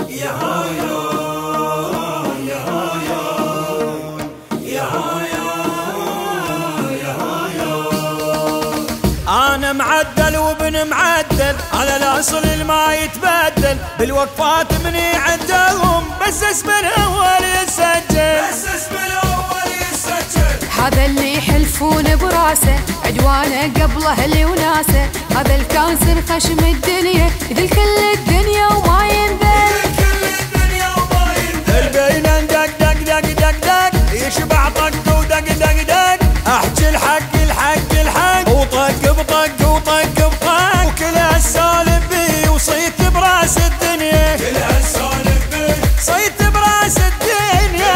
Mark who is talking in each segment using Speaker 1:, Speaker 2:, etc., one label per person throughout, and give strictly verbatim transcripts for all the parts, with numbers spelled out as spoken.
Speaker 1: يا هايو يا هايو يا هايو يا هايو.
Speaker 2: انا معدل وابن معدل على الاصل اللي ما يتبدل، بالوقفات مني عدهم بس اسم الاول يسجل،
Speaker 1: بس اسم الاول يسجل.
Speaker 3: هذا اللي يحلفون براسه عدوانه قبله اللي وناسه، هذا الكانسر خشم الدنيا يذل كل الدنيا وما ينذل،
Speaker 1: كل الدنيا وما ينذل.
Speaker 2: البين دق دق دق دق دق يشبع طق ودق دق دق، احكي الحق الحق الحق وطق بطق وطق بطق، وكل هالسالف بي وصيت براس الدنيا،
Speaker 1: كل هالسالف بي
Speaker 2: صيت براس الدنيا.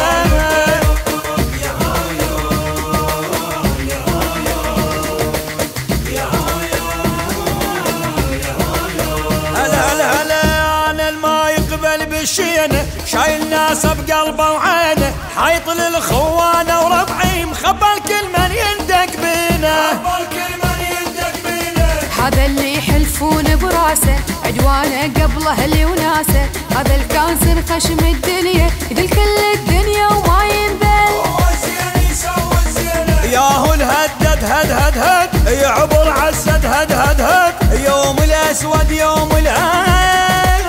Speaker 2: هلا هلا هلا انا الما يقبل بالشينه، شايل ناس بقلبه وعينه، حيط للخوانه وربعي مخبى الكل من يندق بينه،
Speaker 1: خبر كل من يندق بينه.
Speaker 3: هذا اللي يحلفون براسه عدوانه قبله اللي وناسه، هذا الكانسر خشم الدنيا يذل كل الدنيا وما ينذل،
Speaker 1: هو الزين يسوي الزين.
Speaker 2: ياهو الهدد هد هد هد يعبر عالسد هد هد هد، يوم الاسود يوم الهد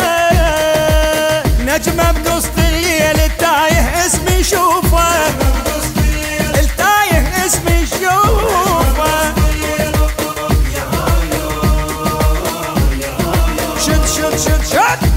Speaker 2: نجمه بقسط الليل التايه اسمي شوفه، التايه اسمي شوفه. شد شد شد شد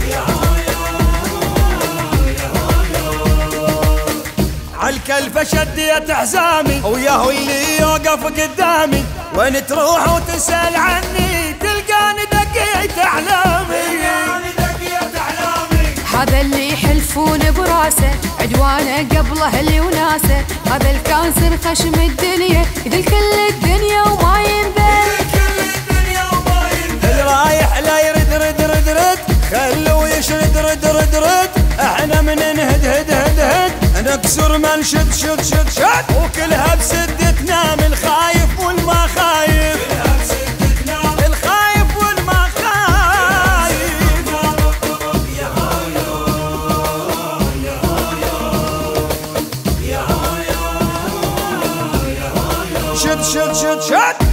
Speaker 2: عالكلفة شديت حزامي، وياهو اللي يوقف قدامي، وين تروح وتسأل عني تلقاني دقيت أحلامي،
Speaker 1: دقيقة أحلامي.
Speaker 3: هذا اللي يحلفون براسه عدوانه قبله اللي وناسه، هذا الكانسر خشم الدنيا يذل كل الدنيا وما ينذل،
Speaker 1: كل الدنيا وما ينذل.
Speaker 2: اللي رايح لا يرد رد رد رد خلوه يشرد رد رد رد، احنا من نهد هد هد هد نكسر من شد شد شد شد، وكلها بسدتنا من الخايف والما خايف،
Speaker 1: كلها بسدتنا
Speaker 2: الخايف والما خايف.
Speaker 1: يا هايو يا هايو يا هايو يا هايو.
Speaker 2: شد شد شد شد